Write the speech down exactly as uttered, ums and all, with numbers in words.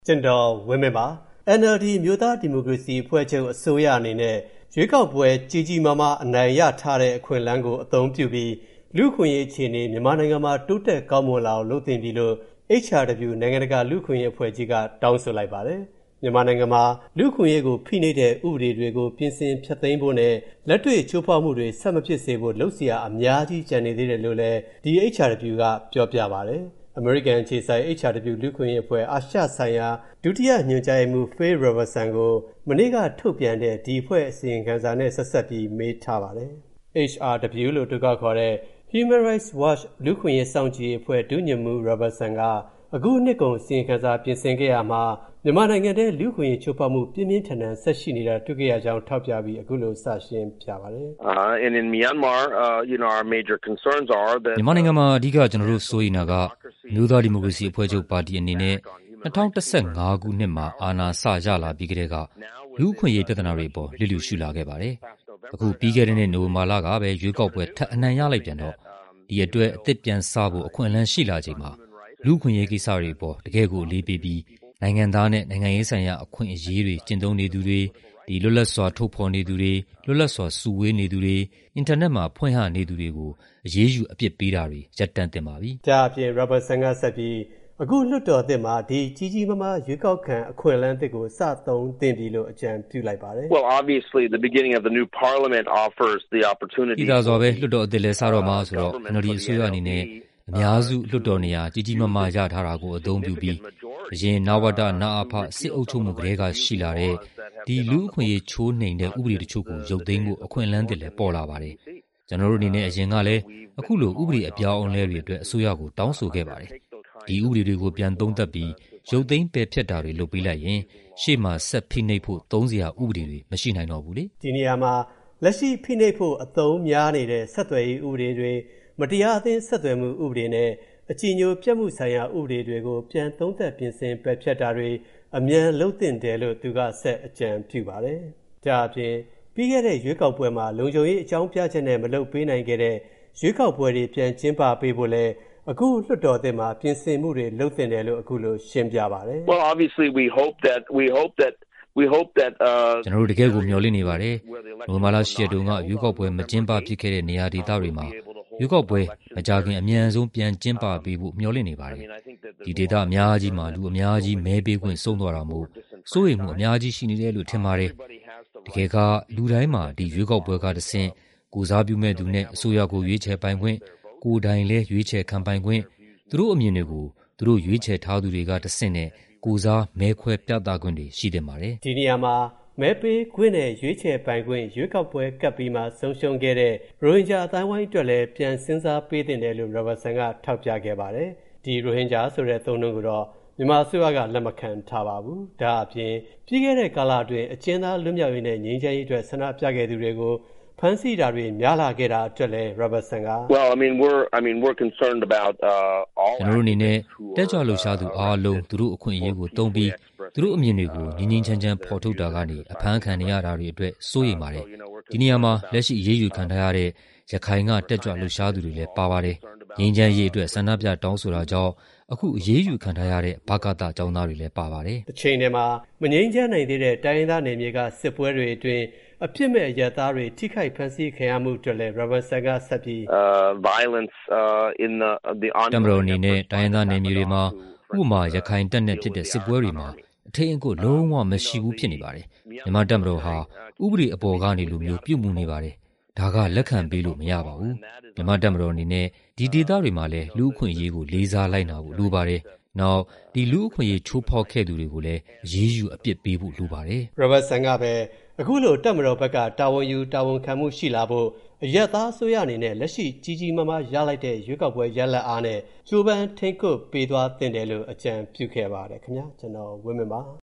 ကျွန်တော်ဝင်းမင်းပါ N L D မြို့သားဒီမိုကရေစီအဖွဲ့ချုပ်အစိုးရအနေနဲ့ရွေးကောက်ပွဲကြီးကြီးမားမားအနိုင်ရထားတဲ့အခွင့်အလမ်းကိုအသုံးပြုပြီးလူ့အခွင့်အရေးအခြေအနေမြန်မာနိုင်ငံမှာတိုးတက်ကောင်းမွန်လာအောင်လုပ်သင့်ပြီလို့ H R W နိုင်ငံတကာလူ့အခွင့်အရေးအဖွဲ့ကြီးကတောင်းဆိုလိုက်ပါတယ်မြန်မာနိုင်ငံမှာလူ့အခွင့်အရေးကိုဖိနှိပ်တဲ့ဥပဒေတွေကိုပြင်ဆင်ဖျက်သိမ်းဖို့နဲ့လက်တွေ့ချိုးဖောက်မှုတွေဆက်မဖြစ်စေဖို့လုပ်စီရအများကြီးကြံနေသေးတယ်လို့လည်းဒီ H R W ကပြောပြပါတယ်အမေရိကန်ခြေဆိုင် H R W လူ့အခွင့်အရေးအဖွဲ့အာရှဆိုင်ရာဒုတိယညွှန်ကြားရေးမှူး Phil Robertson ကိုမနေ့ကထုတ်ပြန်တဲ့ဒီအဖွဲ့အစီရင်ခံစာနဲ့ဆက်ဆက်ပြီးမေးထားပါတယ် H R W လို့တူကောက်ခေါ်တဲ့ Human Rights Watch လူ့အခွင့်အရေးစောင့်ကြည့်ရေးအဖွဲ့ဒုညွှန်မှူး Robertson ကအခုနှစ်ကုန်အစီရင်ခံစာပြင်ဆင်ခဲ့ရမှာမြန်မာနိုင်ငံထဲလူ့အခွင့်အရေးချိုးဖောက်မှုပြင်းပြင်းထန်ထန်ဆက်ရှိနေတာတွေ့ကြရကြောင်းထောက်ပြပြီးအခုလိုစရှင်းပြပါတယ် uh, and in Myanmar uh, you know our major concerns are that မြန်မာနိုင်ငံမှာအဓိကကျွန်တော်တို့စိုးရိမ်တာကမြို့သားဒီမိုကရေစီအဖွဲ့ချုပ်ပါတီအနေနဲ့၂၀၁၅ခုနှစ်မှာအာဏာစရလာပြီးကတည်းကလူ့အခွင့်အရေးပြဿနာတွေပေါ်လျစ်လျူရှုလာခဲ့ပါတယ်အခုပြီးခဲ့တဲ့နှစ်နိုဝင်ဘာလကပဲရွေးကောက်ပွဲထပ်အနိုင်ရလိုက်ပြန်တော့ဒီအတွက်အသစ်ပြန်စဖို့အခွင့်အလမ်းရှိလာချိန်မှာလူ့အခွင့်အရေးကိစ္စတွေပေါ်တကယ်ကိုအလေးပေးပြီးနိုင်ငံသားနဲ့နိုင်ငံရေးဆိုင်ရာအခွင့်အရေးတွေကျင့်သုံးနေသူတွေဒီလွတ်လပ်စွာထုတ်ဖော်နေသူတွေလွတ်လပ်စွာစုဝေးနေသူတွေအင်တာနက်မှာဖွင့်ဟနေသူတွေကိုအရေးယူအပြစ်ပေးတာတွေရပ်တန့်တင်ပါပြီ။ဒါအပြင် Robertson ကဆက်ပြီးအခုလွှတ်တော်အသစ်မှာဒီကြီးကြီးမားမားရွေးကောက်ခံအခွင့်အလမ်းအသစ်ကိုစသုံးသင့်ပြီလို့အကြံပြုလိုက်ပါတယ်။ Well obviously the beginning of the new parliament offers the opportunity ဒီသာဆိုပဲလွှတ်တော်အသစ်လဲစတော့မှာဆိုတော့ N L D အစိုးရအနေနဲ့အများစုလွှတ်တော်နေရာကြီးကြီးမားမားရထားတာကိုအသုံးပြုပြီးအရင်နဝတနာအဖစစ်အုပ်ချုပ်မှုကလေးကရှိလာတဲ့ဒီလူ့အခွင့်အရေးချိုးနှိမ်တဲ့ဥပဒေတချို့ကိုရုပ်သိမ်းဖို့အခွင့်အလမ်းတွေလည်းပေါ်လာပါတယ်ကျွန်တော်တို့အနေနဲ့အရင်ကလည်းအခုလိုဥပဒေအပြောင်းအလဲတွေအတွက်အစိုးရကိုတောင်းဆိုခဲ့ပါတယ်ဒီဥပဒေတွေကိုပြန်သုံးသပ်ပြီးရုပ်သိမ်းပယ်ဖျက်တာတွေလုပ်ပေးလိုက်ရင်ရှေ့မှာဆက်ဖိနှိပ်ဖို့သုံးစရာဥပဒေတွေမရှိနိုင်တော့ဘူးလေဒီနေရာမှာလက်ရှိဖိနှိပ်ဖို့အသုံးများနေတဲ့ဆက်သွယ်ရေးဥပဒေတွေမတရားအသင်းဆက်သွယ်မှုဥပဒေနဲ့အကြည်ညိုပြတ်မှုဆိုင်ရာဥပဒေတွေကိုပြန်သုံးသပ်ပြင်ဆင်ပယ်ဖျက်တာတွေအမြန်လုပ်သင့်တယ်လို့သူကဆက်အကြံပြုပါတယ်။ဒါအပြင်ပြီးခဲ့တဲ့ရွေးကောက်ပွဲမှာလုံခြုံရေးအကြောင်းပြချက်နဲ့မလုပ်ပေးနိုင်ခဲ့တဲ့ရွေးကောက်ပွဲတွေပြန်ကျင်းပပေးဖို့လဲအခုလွှတ်တော်သစ်မှာပြင်ဆင်မှုတွေလုပ်သင့်တယ်လို့အခုလိုရှင်းပြပါတယ်။ Well obviously we hope that we hope that we hope that uh ကျွန်တော်တို့တကယ်ကိုမျှော်လင့်နေပါတယ်။နိုဝင်ဘာလ၈ရက်တုန်းကရွေးကောက်ပွဲမကျင်းပဖြစ်ခဲ့တဲ့နေရာဒေသတွေမှာရွေးကောက်ပွဲမကြာခင်အမြန်ဆုံးပြန်ကျင်းပပေးဖို့မျှော်လင့်နေပါတယ်။ဒီဒေသအများကြီးမှာလူအများကြီးမဲပေးခွင့်ဆုံးသွားတာမို့စိုးရိမ်မှုအများကြီးရှိနေတယ်လို့ထင်ပါတယ်။တကယ်ကလူတိုင်းမှာဒီရွေးကောက်ပွဲကတဆင့်ကိုစားပြုမဲ့သူနဲ့အစိုးရကိုရွေးချယ်ပိုင်ခွင့်ကိုယ်တိုင်လဲရွေးချယ်ခံပိုင်ခွင့်သူတို့အမြင်တွေကိုသူတို့ရွေးချယ်ထားသူတွေကတဆင့်နဲ့ကိုစားမဲခွဲပြသခွင့်တွေရှိတင်ပါတယ်ဒီနေရာမှာမဲပေးခွင့်နဲ့ရွေးချယ်ပိုင်ခွင့်ရွေးကောက်ပွဲကပ်ပြီးမှဆုံးရှုံးခဲ့တဲ့ရိုဟင်ဂျာအတိုင်းဝိုင်းအတွက်လည်းပြန်စဉ်းစားပေးသင့်တယ်လို့ Robertson ကထောက်ပြခဲ့ပါတယ်ဒီရိုဟင်ဂျာဆိုတဲ့သုံးနှုန်းကိုတော့မြန်မာအစိုးရကလက်မခံထားပါဘူးဒါအပြင်ပြီးခဲ့တဲ့ကာလအတွင်းအကျဉ်းသားလွတ်မြောက်ရေးနဲ့ငြိမ်းချမ်းရေးအတွက်ဆန္ဒပြခဲ့သူတွေကိုဖန်ဆီးတာတွေများလာခဲ့တာအတွက်လည်း Robertson က Well I mean we're I mean we're concerned about uh all ကျွန်တော်တို့အနေနဲ့တက်ကြွလှုပ်ရှားသူအားလုံးသူတို့အခွင့်အရေးကိုတုံးပြီးသူတို့အမြင်တွေကိုငြင်းငြင်းချမ်းချမ်းဖော်ထုတ်တာကနေအဖမ်းခံနေရတာတွေအတွက်စိုးရိမ်ပါတယ်ဒီနေရာမှာလက်ရှိအရေးယူခံထားရတဲ့ရခိုင်ကတက်ကြွလှုပ်ရှားသူတွေလည်းပါပါတယ်ငြင်းချမ်းရေးအတွက်ဆန္ဒပြတောင်းဆိုတာကြောင့်အခုအရေးယူခံထားရတဲ့ဘာကတာကျောင်းသားတွေလည်းပါပါတယ်တစ်ချိန်တည်းမှာမငြိမ်းချမ်းနိုင်သေးတဲ့တိုင်းရင်းသားနယ်မြေကစစ်ပွဲတွေအတွင်းအဖြစ်မဲ့ရသားတွေထိခိုက်ဖန်ဆီးခံရမှုတွေလည်း Robertson ကဆက်ပြီး uh violence uh in the the on တမတော်အနေနဲ့တိုင်းရင်းသားနယ်မြေတွေမှာဥပမာရခိုင်တပ်နဲ့ဖြစ်တဲ့စစ်ပွဲတွေမှာအထိန်အကွလုံးဝမရှိဘူးဖြစ်နေပါတယ်မြန်မာတပ်မတော်ဟာဥပဒေအပေါ်ကနေလိုမျိုးပြုတ်မှုနေပါတယ်ဒါကလက်ခံပေးလို့မရပါဘူးမြန်မာတပ်မတော်အနေနဲ့ဒီဒေသတွေမှာလည်းလူ့အခွင့်အရေးကိုလေးစားလိုက်နာဖို့လိုပါတယ်နောက်ဒီလူ့အခွင့်အရေးချိုးဖောက်ခဲ့သူတွေကိုလည်းအရေးယူအပြစ်ပေးဖို့လိုပါတယ် Robertson ကပဲအခုလိုတပ်မတော်ဘက်ကတာဝန်ယူတာဝန်ခံမှုရှိလာဖို့အရက်သားအစိုးရအနေနဲ့လက်ရှိကြီးကြီးမားမားရလိုက်တဲ့ရွေးကောက်ပွဲရလဒ်အားနဲ့ကြိုးပမ်းထိန်းကွပ်ပေးသွားသင့်တယ်လို့အကြံပြုခဲ့ပါတယ်ခင်ဗျာကျွန်တော်ဝင်းမင်းပါ